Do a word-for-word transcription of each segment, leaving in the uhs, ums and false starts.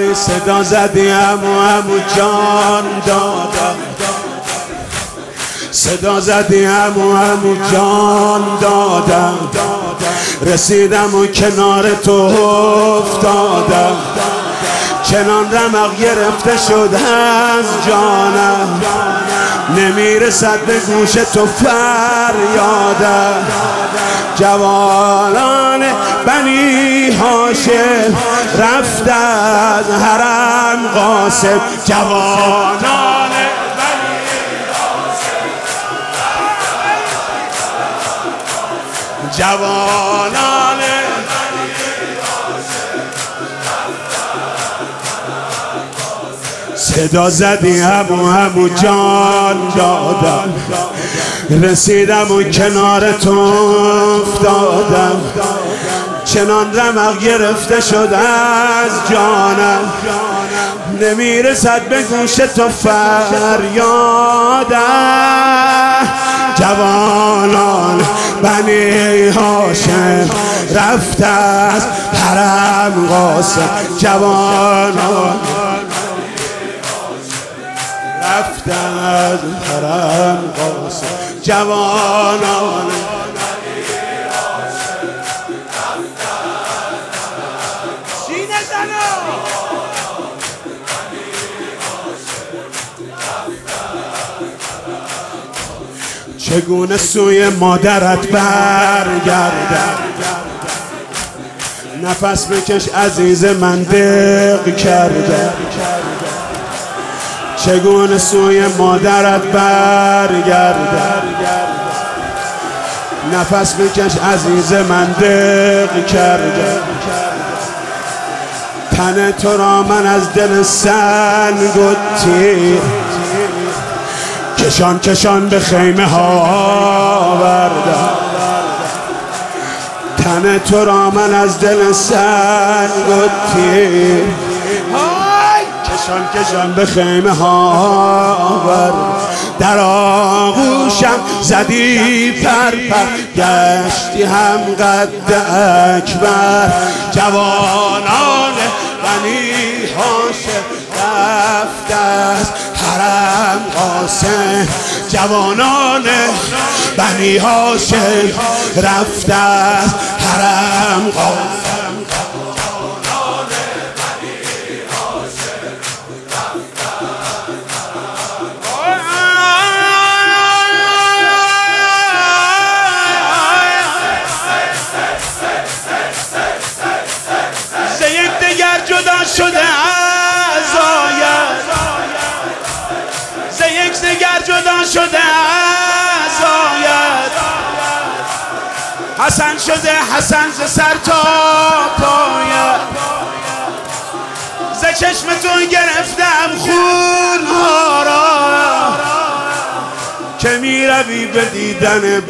صدا زدی عمو عمو جان دادم، صدا زدی عمو عمو جان دادم، رسیدم و کنار تو افتادم، چنان رمق گرفته شد از جانم، نمیرسد به گوش تو فریادم. جوانان بنی هاشم رفت از حرم قاسم، جوانان بنی هاشم، جوانان صدا زدی عمو عمو جان دادم، رسیدم و کنار تو افتادم، چنان رمق گرفته شد از جانم، نمیرسد به گوش تو فریادم. جوانان بنی هاشم رفت از حرم قاسم، جوانان رفت از حرم قاسم، جوانان سینه زنو چگونه سوی مادرت برگردم، نفس بکش عزیز من دق کردم، چگونه سوی مادرت برگردم، نفس بکش عزیز من دق کردم، تن تو را من از دل سنگ و تیر کشان کشان به خیمه ها بردم، تن تو را من از دل سنگ و تیر کشان کشان به خیمه ها بردم، در آغوشم زدی پر پر گشتی هم قد اکبر، جوانان بنی هاشم رفت از حرم قاسم، جوانان بنی هاشم رفت از حرم قاسم، شده از آید ز یک دگر جدا شده از آید، حسن شده حسن ز سر تا پایت، ز چشمتون گرفتم خون ها را که می روی به دیدن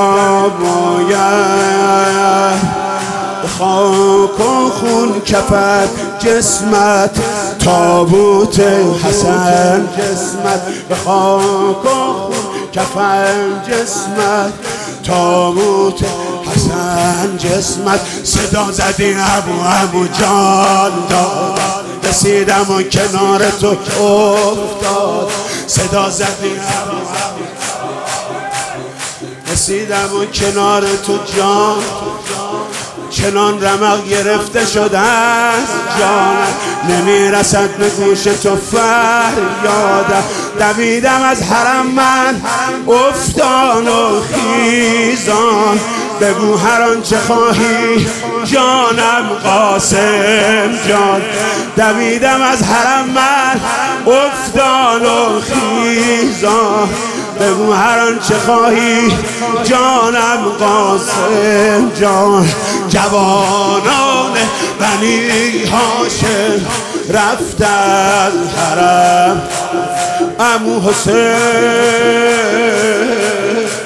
بابایت، خاک و خون کفت جسمت تابوت حسن جسمت، به خاک و خون کفت جسمت تابوت حسن جسمت، صدا زدی عمو عمو جان دادم، رسیدم و کنار تو افتاد، صدا زدی عمو عمو رسیدم و کنار تو جان، چنان رمق گرفته شد از جانم، نمیرسد به گوش تو فریادم، دویدم از حرم من افتان و خیزان، بگو هر آنچه خواهی جانم قاسم جان، دویدم از حرم من افتان و خیزان، بگو هر آنچه خواهی جانم قاسم جان، جوانان بنی هاشم رفت از حرم عمو حسین